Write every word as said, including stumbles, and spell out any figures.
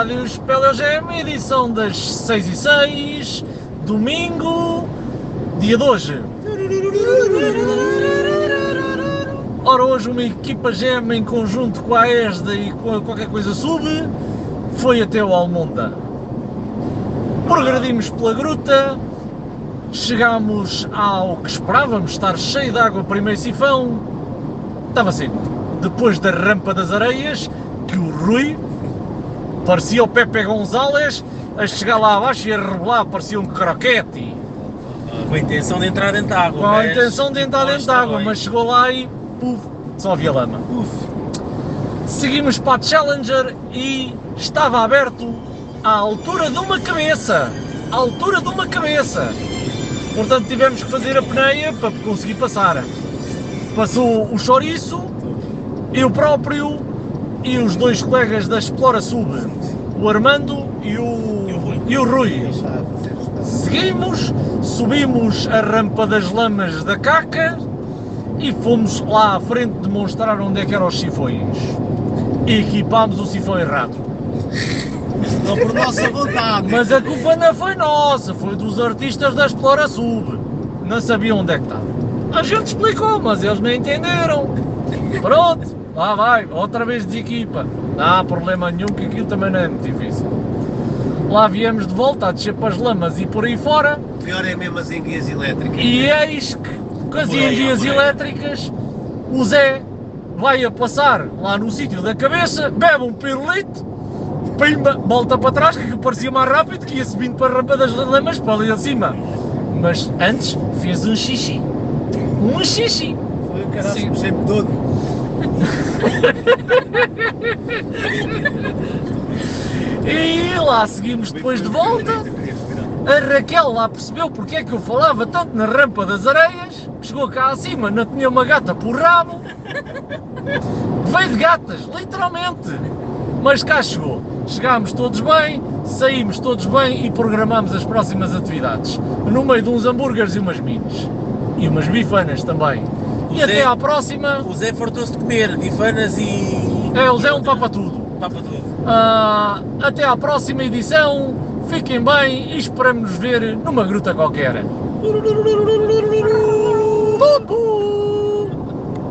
Rádios Pelogem, edição das seis e seis, domingo, dia de hoje. Ora, hoje uma equipa gema em conjunto com a ESDA e com a qualquer coisa sub foi até o Almonda. Progredimos pela gruta, chegámos ao que esperávamos, estar cheio de água, primeiro sifão, estava assim, depois da rampa das areias, que o Rui parecia o Pepe González a chegar lá abaixo e a rebolar, parecia um croquete. Com a intenção de entrar dentro da água. Com a intenção de entrar dentro da água, mas chegou lá e puf, só havia lama. Uf. Seguimos para a Challenger e estava aberto à altura de uma cabeça, à altura de uma cabeça. Portanto tivemos que fazer a peneia para conseguir passar. Passou o Chouriço, eu próprio e os dois colegas da Explora Sub, o Armando e o, e o Rui. Seguimos, subimos a rampa das lamas da Caca e fomos lá à frente demonstrar onde é que eram os sifões. E equipámos o sifão errado. Não por nossa vontade. Mas a culpa não foi nossa, foi dos artistas da Explora Sub. Não sabiam onde é que estava. A gente explicou, mas eles não entenderam. Pronto, lá vai, outra vez de equipa. Não há problema nenhum, que aquilo também não é muito difícil. Lá viemos de volta a descer para as lamas e por aí fora. O pior é mesmo as enguias elétricas. E eis que, com as enguias elétricas, o Zé vai a passar lá no sítio da cabeça, bebe um pirulito, pimba, volta para trás, que parecia mais rápido, que ia subindo para a rampa das lamas para ali acima. Mas antes fez um xixi. Um xixi. Foi o caralho, sempre todo. E lá seguimos depois de volta. A Raquel lá percebeu porque é que eu falava tanto na rampa das areias, chegou cá acima, não tinha uma gata por rabo, veio de gatas, literalmente, mas cá chegou. Chegámos todos bem, saímos todos bem e programámos as próximas atividades, no meio de uns hambúrgueres e umas minis, e umas bifanas também. O E Zé, até à próxima. O Zé fartou-se de comer bifanas e... É, o Zé é um papa tudo. Papa tudo. Uh, até à próxima edição, fiquem bem e esperamos nos ver numa gruta qualquer.